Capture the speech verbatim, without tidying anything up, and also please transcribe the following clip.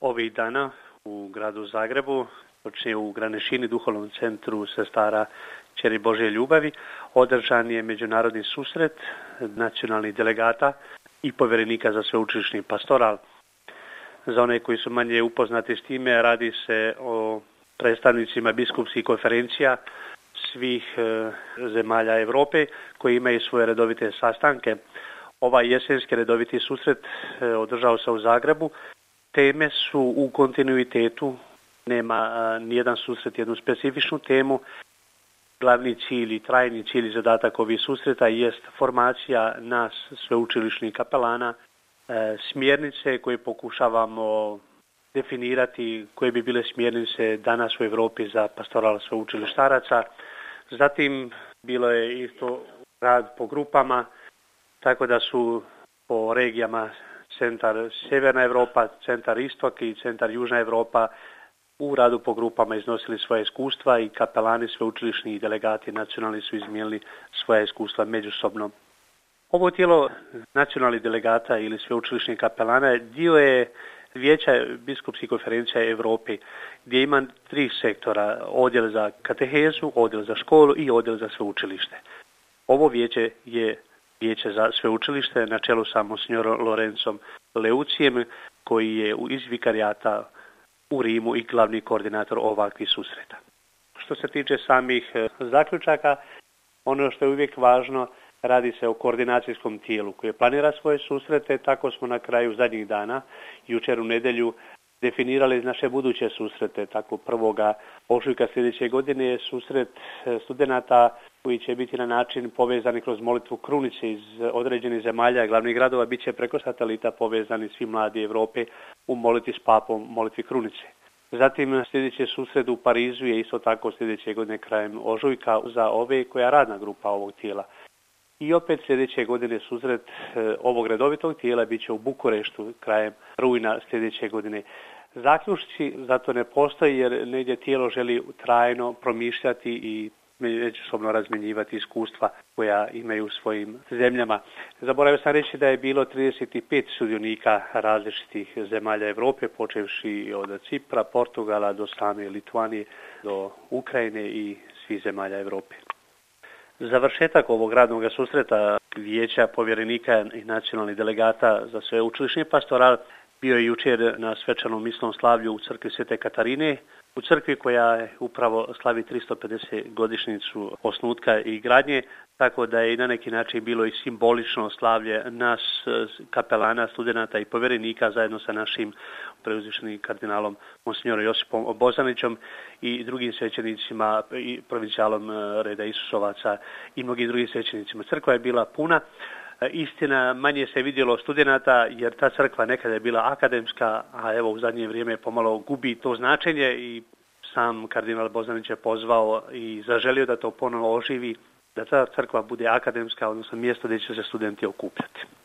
ovih dana u gradu Zagrebu, točnije u Granešini, duhovnom centru Sestara Kćeri Božje ljubavi, održan je međunarodni susret nacionalnih delegata i povjerenika za sveučilišni pastoral. Za one koji su manje upoznati s time, radi se o predstavnicima biskupskih konferencija svih e, zemalja Europe koji imaju svoje redovite sastanke. Ovaj jesenski redoviti susret e, održao se u Zagrebu. Teme su u kontinuitetu, nema a, nijedan susret jednu specifičnu temu. Glavni cilj i trajni cilj i zadatak ovih susreta jest formacija nas sveučilišnih kapelana, e, smjernice koje pokušavamo definirati, koje bi bile smjernice danas u Europi za pastoral sveučilištaraca. Zatim bilo je isto rad po grupama, tako da su po regijama centar Sjeverna Europa, centar Istok i centar Južna Europa u radu po grupama iznosili svoje iskustva i kapelani sveučilišni i delegati nacionalni su izmijenili svoje iskustva međusobno. Ovo tijelo nacionalnih delegata ili sveučilišnih kapelana dio je Vijeća biskupskih konferencija Europe, gdje ima tri sektora, odjel za katehezu, odjel za školu i odjel za sveučilište. Ovo vijeće je vijeće za sveučilište na čelu sa monsignorom Lorencom Leucijem, koji je iz vikarijata u Rimu i glavni koordinator ovakvih susreta. Što se tiče samih zaključaka, ono što je uvijek važno, radi se o koordinacijskom tijelu koje planira svoje susrete. Tako smo na kraju zadnjih dana, jučer u nedjelju, definirali naše buduće susrete. Tako prvoga ožujka sljedeće godine je susret studenata koji će biti na način povezani kroz molitvu krunice iz određenih zemalja, glavnih gradova, bit će preko satelita povezani svi mladi Europe u molitvi s papom, molitvi krunice. Zatim sljedeći susret u Parizu je isto tako sljedeće godine krajem ožujka za ove koja je radna grupa ovog tijela. I opet sljedeće godine susret e, ovog redovitog tijela bit će u Bukureštu krajem rujna sljedeće godine. Zaključci zato ne postoji jer negdje tijelo želi trajno promišljati i međusobno razmjenjivati iskustva koja imaju u svojim zemljama. Zaboravio sam reći da je bilo trideset pet sudionika različitih zemalja Europe, počevši od Cipra, Portugala do same Litvanije, do Ukrajine i svih zemalja Europe. Završetak ovog radnog susreta vijeća povjerenika i nacionalnih delegata za sveučilišni pastoral bio je jučer na svečanom misnom slavlju u crkvi Svete Katarine, u crkvi koja je upravo slavi tristo pedeset godišnjicu osnutka i gradnje, tako da je i na neki način bilo i simbolično slavlje nas kapelana, studenata i povjerenika zajedno sa našim preuzvišenim kardinalom monsignorom Josipom Bozanićem i drugim svećenicima i provincijalom reda Isusovaca i mnogim drugim svećenicima. Crkva je bila puna. Istina, manje se vidjelo studenata jer ta crkva nekada je bila akademska, a evo u zadnje vrijeme pomalo gubi to značenje i sam kardinal Bozanić je pozvao i zaželio da to ponovo oživi, da ta crkva bude akademska, odnosno mjesto gdje će se studenti okupljati.